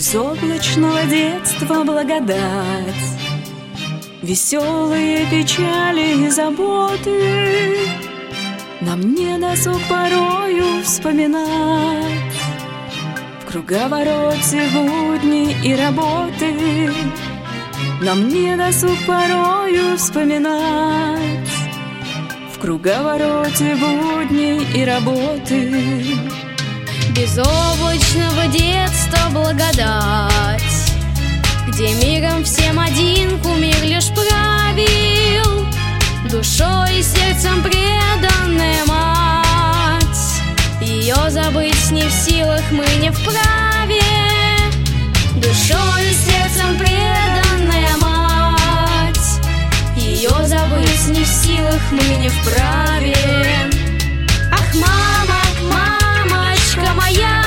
Безоблачного детства благодать, веселые печали и заботы нам не досуг порою вспоминать. В круговороте будни и работы нам не досуг порою вспоминать. В круговороте будней и работы. Безоблачного детства благодать, где миром всем один кумир лишь правил, душой и сердцем преданная мать. Ее забыть не в силах мы не вправе, душой и сердцем преданная мать. Ее забыть не в силах мы не вправе. Ах, мама, мамочка моя,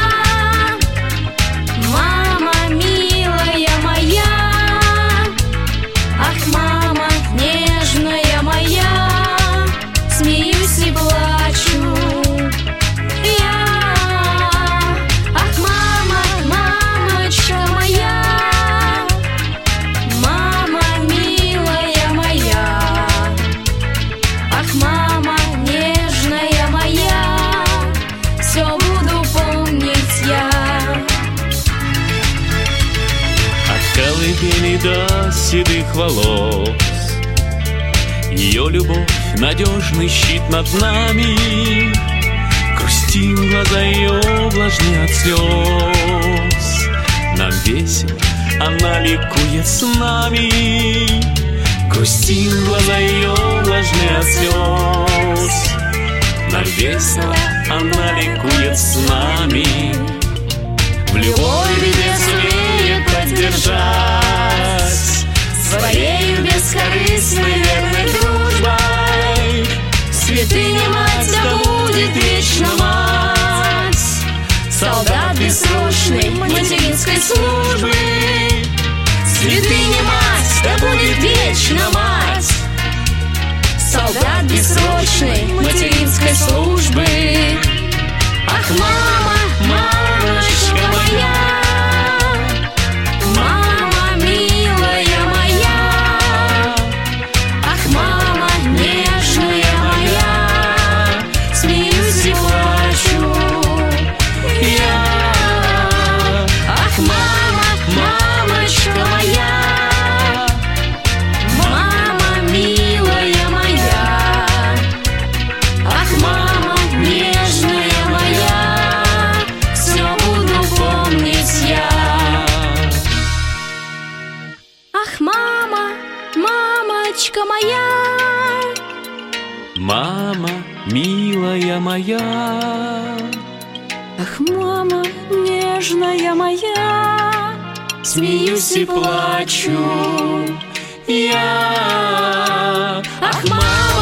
мама милая моя, ах, мама нежная моя, смеюсь и плачу я. Ах, мама, мамочка моя, мама милая моя, ах, мама нежная моя, все буду помнить я. От колыбели до седых волос ее любовь — надежный щит над нами. Грустим, глаза ее влажны от слез. Нам весело, она ликует с нами. Грустим, глаза ее влажны от слез. Нам весело, она ликует с нами. В любой беде сумеет поддержать, своею бескорыстной верной дружбой. Святыня мать, да будет вечно мать, солдат бессрочной материнской службы. Святыня мать, да будет вечно мать, солдат бессрочной материнской службы. Ах, мама, мамочка моя, мама милая моя, ах, мама нежная моя, смеюсь и плачу я. Ах, мама, мамочка моя, мама милая моя, ах, мама нежная моя, все буду помнить я. Ах, мама, мамочка моя, Мама, милая моя, Ах, мама нежная моя, смеюсь и плачу я. Ах, мама,